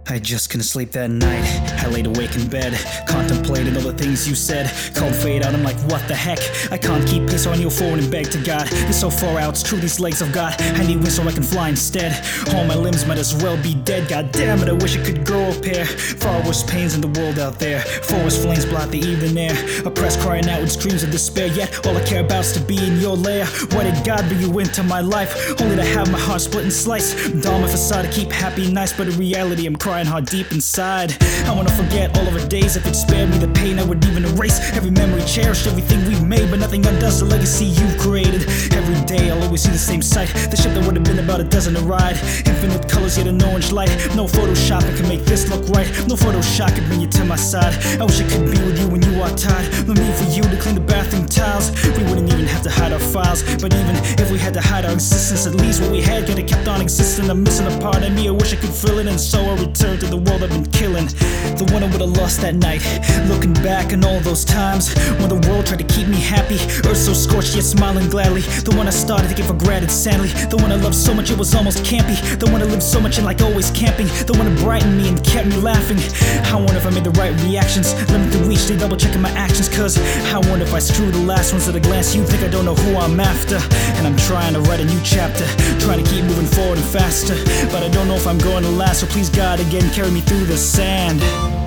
I just couldn't sleep that night. I laid awake in bed, contemplated all the things you said. Called fate out, I'm like, what the heck? I can't keep pace on your forward and beg to God. It's so far out, it's true these legs I've got. I need wings so I can fly instead. All my limbs might as well be dead. God damn it, I wish I could grow a pair. Far worse pains in the world out there. Forest flames blot the evening air. Oppressed crying out with screams of despair. Yet all I care about's to be in your lair. Why did God bring you into my life? Only to have my heart split and sliced. Down my facade to keep happy and nice, but in reality I'm crying hard deep inside. I wanna forget all of our days. If it spared me the pain, I would even erase every memory, cherish everything we've made, but nothing undoes the legacy you've created. Every day I'll always see the same sight. The ship that would have been about a dozen to ride. Infinite colors yet an orange light. No photoshopping can make this look right. No Photoshop could bring you to my side. I wish I could be with you when you are tired. No need for you to clean the bathroom tiles. We wouldn't even have to hide our files. But even if we had to hide our existence, at least what we had could have kept on existing. I'm missing a part of me, I wish I could fill it. And so I return to the world I've been killing. The one I would have lost that night. Looking back on all those times when the world tried to keep me happy. Earth so scorched yet smiling gladly. The one I started to get for granted sadly. The one I loved so much it was almost campy. The one I lived so much in like always camping. The one that brightened me and kept me laughing. I wonder if I made the right reactions. Let me through each day double checking my actions. Cause I wonder if I screw the last ones at a glance. You think I don't know who I'm after. And I'm trying to write a new chapter. Trying to keep moving forward and faster. But I don't know if I'm going to last. So please God again carry me through the sand.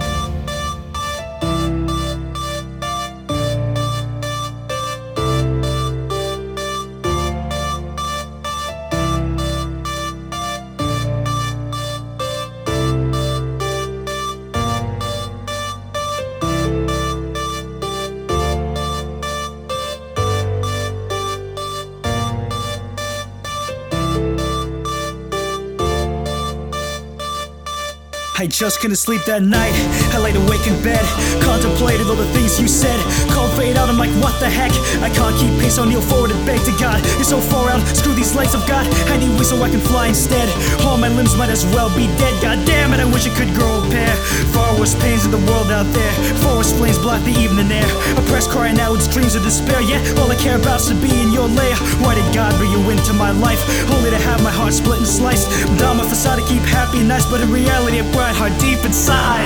I just couldn't sleep that night. I laid awake in bed, contemplated all the things you said. Called fate out, I'm like, what the heck? I can't keep pace on your forward and beg to God. You're so far out, screw these legs I've got. I need wings so I can fly instead. All my limbs might as well be dead. God damn it, I wish I could grow a pair. Far worse pains in the world out there. Forest flames block the evening air. Oppressed crying out with screams of despair. Yet all I care about's to be in your lair. Why did God bring you into my life? Only to have my heart split and sliced. Down my facade to keep happy and nice, but in reality I'm bright heart deep inside.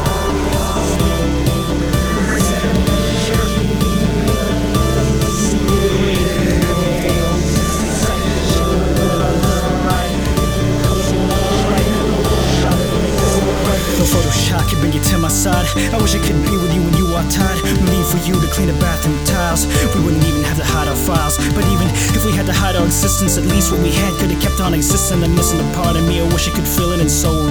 No Photoshop can bring you to my side. I wish I could be with you when you are tired. No need for you to clean the bathroom tiles. We wouldn't even have to hide our files. But even if we had to hide our existence, at least what we had could have kept on existing. I'm missing a part of me, I wish I could feel it, and so